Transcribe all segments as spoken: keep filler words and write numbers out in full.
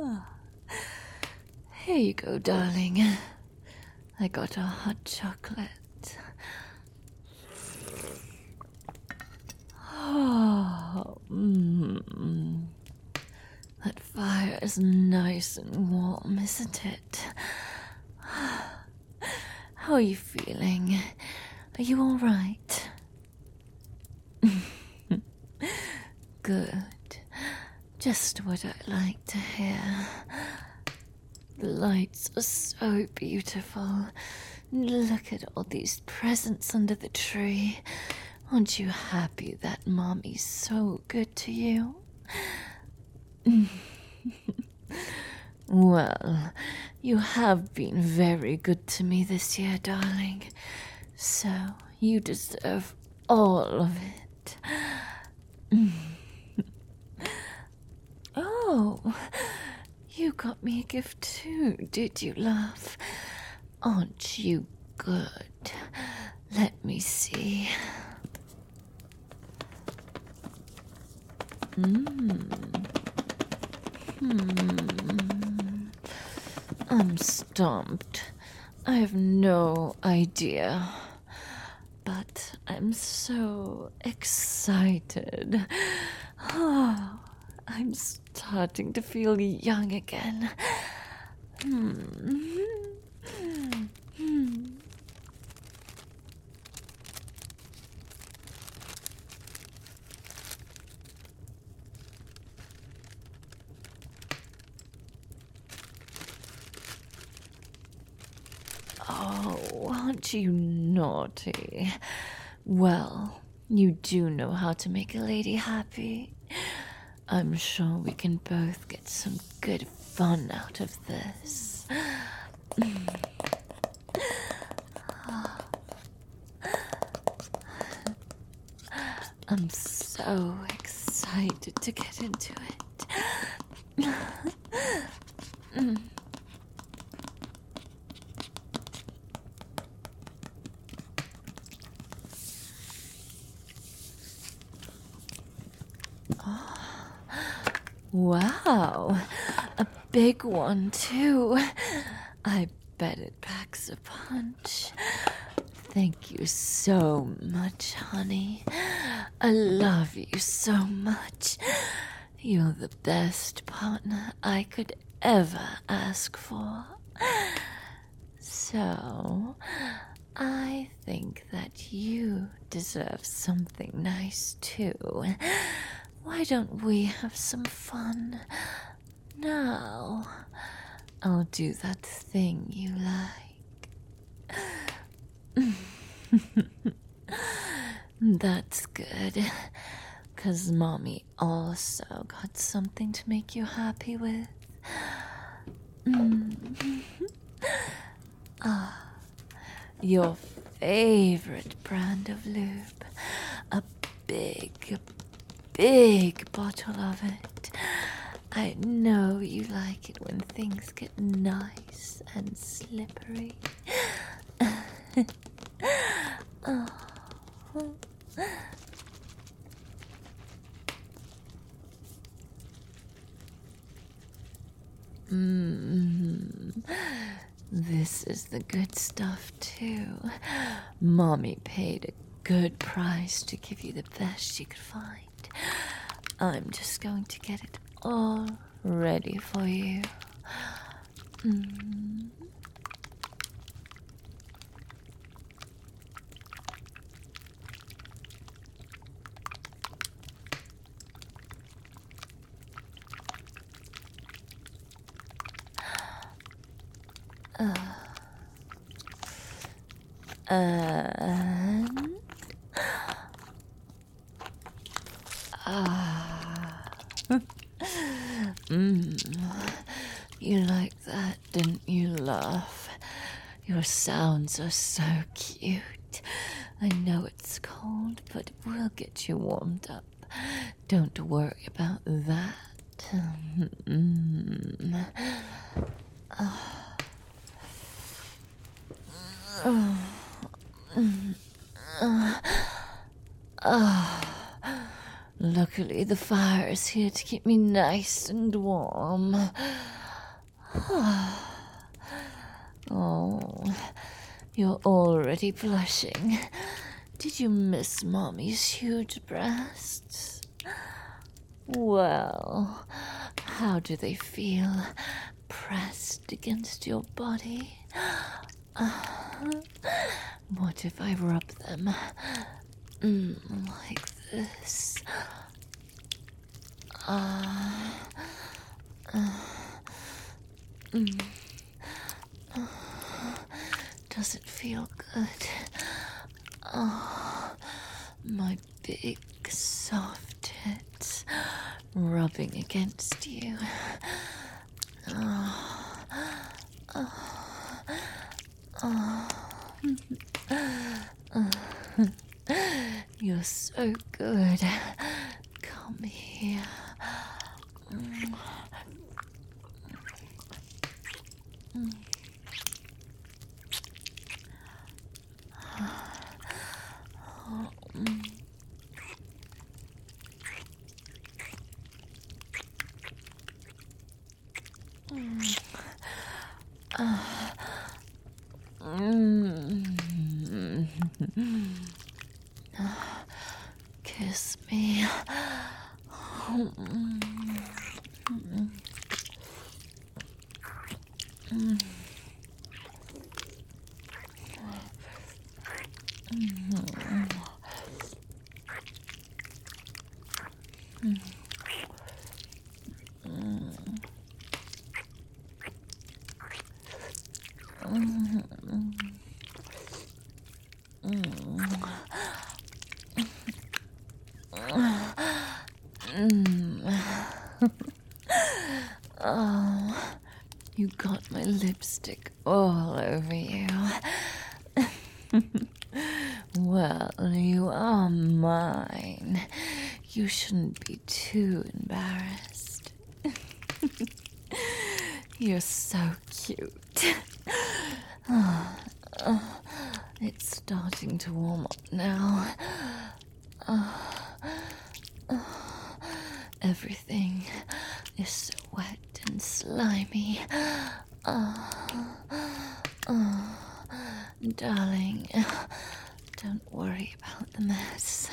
Here you go, darling. I got a hot chocolate. Oh, mm. That fire is nice and warm, isn't it? How are you feeling? Are you all right? Good. Just what I like to hear. The lights are so beautiful. Look at all these presents under the tree. Aren't you happy that Mommy's so good to you? Well, you have been very good to me this year, darling. So you deserve all of it. Oh, you got me a gift too, did you, love? Aren't you good? Let me see. Mmm. Hmm. I'm stumped. I have no idea. But I'm so excited. Oh, I'm starting to feel young again. Hmm. Hmm. Oh, aren't you naughty? Well, you do know how to make a lady happy. I'm sure we can both get some good fun out of this. I'm so excited to get into it. Wow, a big one too. I bet it packs a punch. Thank you so much, honey. I love you so much. You're the best partner I could ever ask for. So, I think that you deserve something nice too. Why don't we have some fun now? I'll do that thing you like. That's good, 'cause Mommy also got something to make you happy with. Ah, your favorite brand of lube. A big, big bottle of it. I know you like it when things get nice and slippery. Oh. Mmm. This is the good stuff too. Mommy paid a good price to give you the best she could find. I'm just going to get it all ready for you. Mm. Uh. And ah, mm. You like that, didn't you, love? Your sounds are so cute. I know it's cold, but we'll get you warmed up. Don't worry about that. Mm. Ah. Oh. Uh, uh, luckily, the fire is here to keep me nice and warm. Oh, you're already blushing. Did you miss Mommy's huge breasts? Well, how do they feel pressed against your body? Uh, what if I rub them mm, like this? Uh, uh, mm, uh, does it feel good? Oh, my big soft tits rubbing against you. Oh, oh, oh. You're so good. Come here. Mm. Mm. Oh, mm. Mm. Uh. Mm. Kiss me. Mm. Mm. Mm. Oh, you got my lipstick all over you. Well, you are mine. You shouldn't be too embarrassed. You're so cute. Oh, oh, it's starting to warm up now. Oh, oh, everything is so wet and slimy. Oh, oh, darling, don't worry about the mess.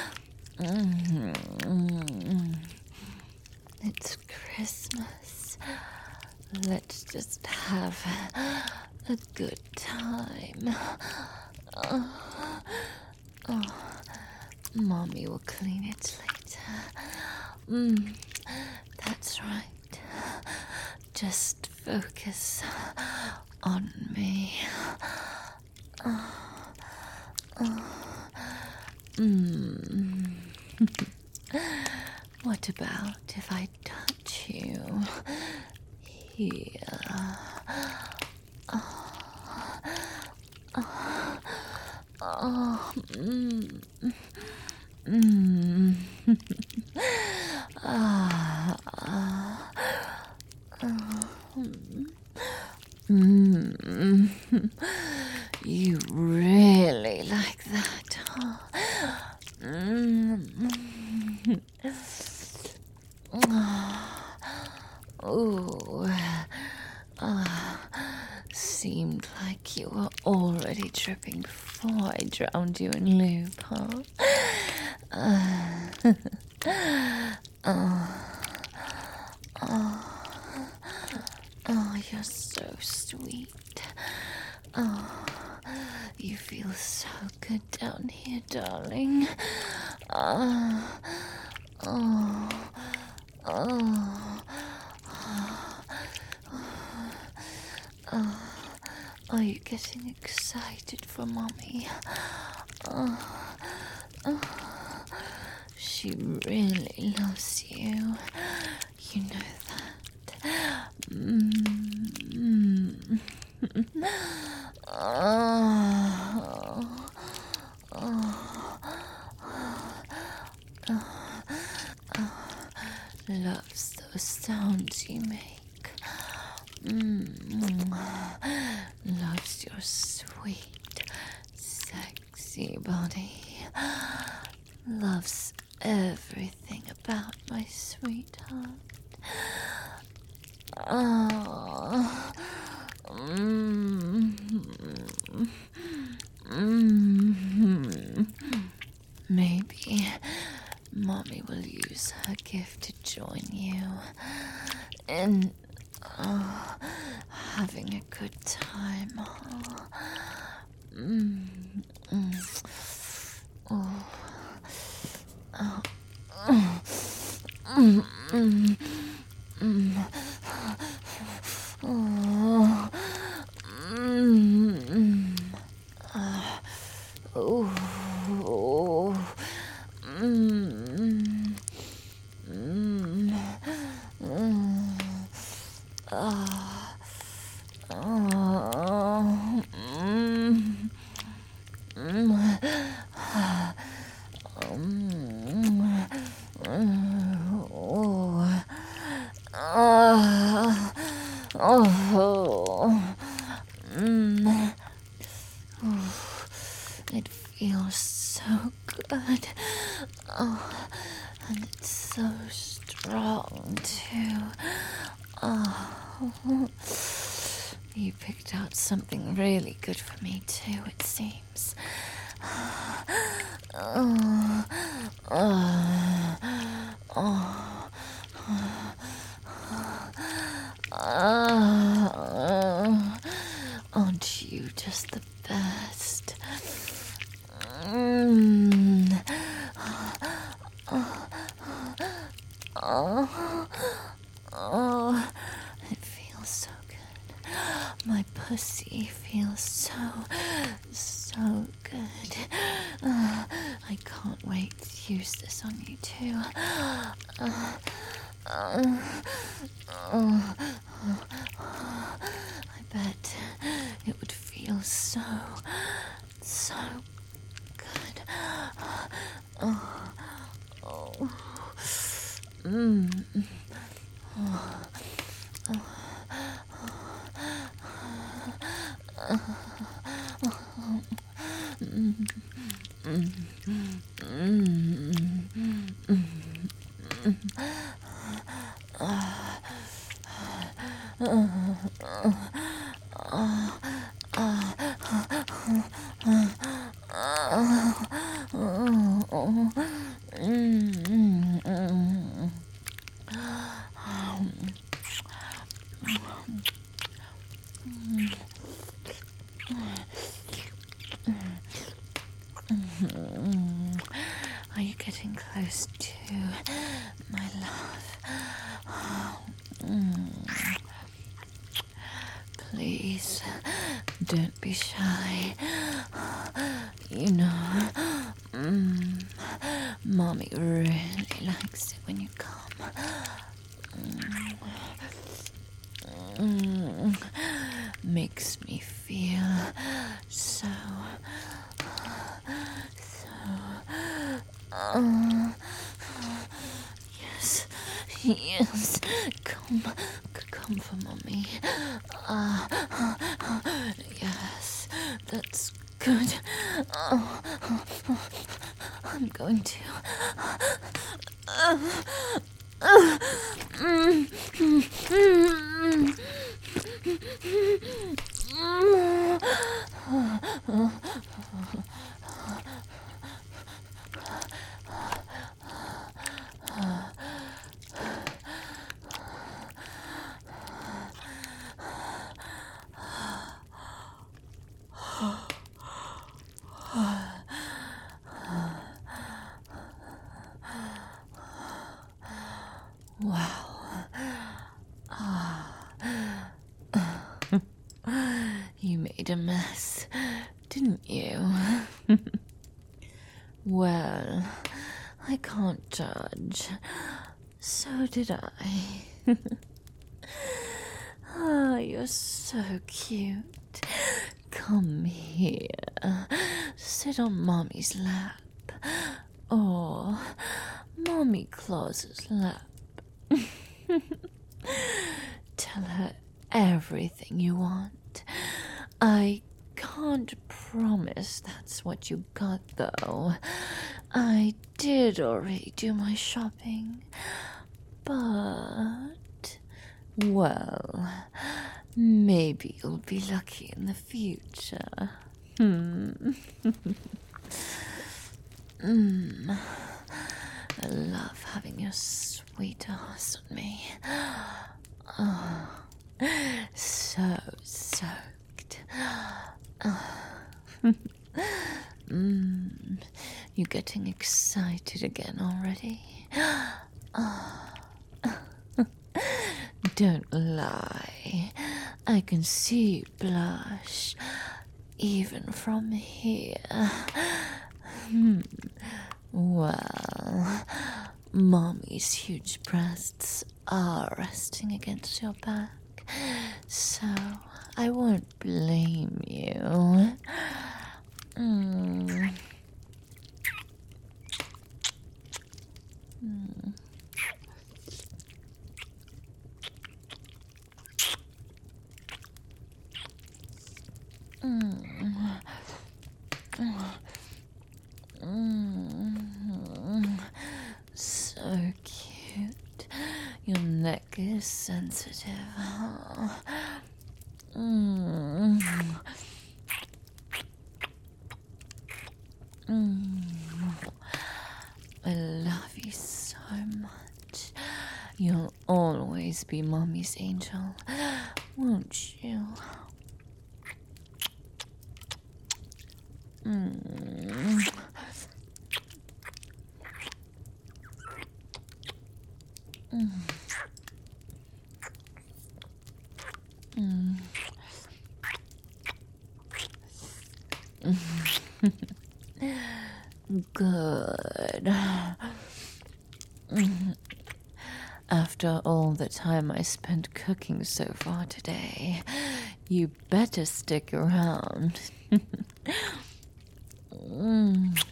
Mm-hmm. It's Christmas. Let's just have a good time. Oh, oh, Mommy will clean it later. Mm, that's right. Just focus on me. Oh, oh, mm. What about if I touch you here? Oh, oh, oh, mm, mm. ah, ah, mm. You really like that, huh? Mm. Oh, uh, seemed like you were already dripping before I drowned you in lube, huh? Uh, oh, oh, oh, you're so sweet. Oh, you feel so good down here, darling. Oh, oh, oh, oh. Are you getting excited for Mommy? Oh, oh. She really loves you. You know that. Mm-hmm. Oh, oh, oh, oh. Loves those sounds you make. Mm. Loves your sweet, sexy body. Loves everything about my sweetheart. Oh. join you in uh, having a good time. Mm, mm. Oh. Oh. Mm, mm, mm. Oh. Mm, mm. Uh, oh. Oh. Mm, mm, mm. Uh, oh. Mm, mm. Um, oh. Uh, oh. Mm. Oh, it feels so good. Oh, and it's so strong, too. Oh, you picked out something really good for me, too, it seems. Oh, oh, oh, oh, aren't you just the best? Mm. Oh, oh, it feels so good. My pussy feels so, so good. Uh, I can't wait to use this on you too. Uh, uh, uh, I bet it would feel so, so good. Oh, oh. Mm. Oh. Oh. Mm. Mm. Mm. Are you getting close to my love? Mm. Please, don't be shy. You know, mm, Mommy really likes it when you come. Mm. Mm. Makes me feel so, so, uh, yes, yes, come, come for Mommy. Uh, yes, that's good. Uh, I'm going to. Uh, uh, mm, mm, mm, wow. You made a mess, didn't you? Well, I can't judge. So did I. Ah, you're so cute. Come here. Sit on Mommy's lap. Or Mommy Claus's lap. Tell her everything you want. I can't promise that's what you got, though. I did already do my shopping. But, well, maybe you'll be lucky in the future. Hmm. mm. I love having your sweet ass on me. Oh, so soaked. mm, you getting excited again already? Don't lie. I can see you blush, even from here. Hmm. Well, Mommy's huge breasts are resting against your back, so I won't blame you. Mm. Mm. Mm. Mm. So cute. Your neck is sensitive, huh? Mm. Mm. I love you so much. You'll always be Mommy's angel, won't you? Mm. Mm. Mm. Good. After all the time I spent cooking so far today, you better stick around. mm.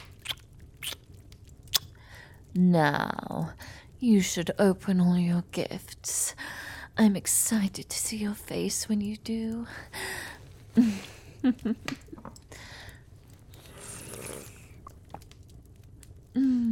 Now, you should open all your gifts. I'm excited to see your face when you do. mm.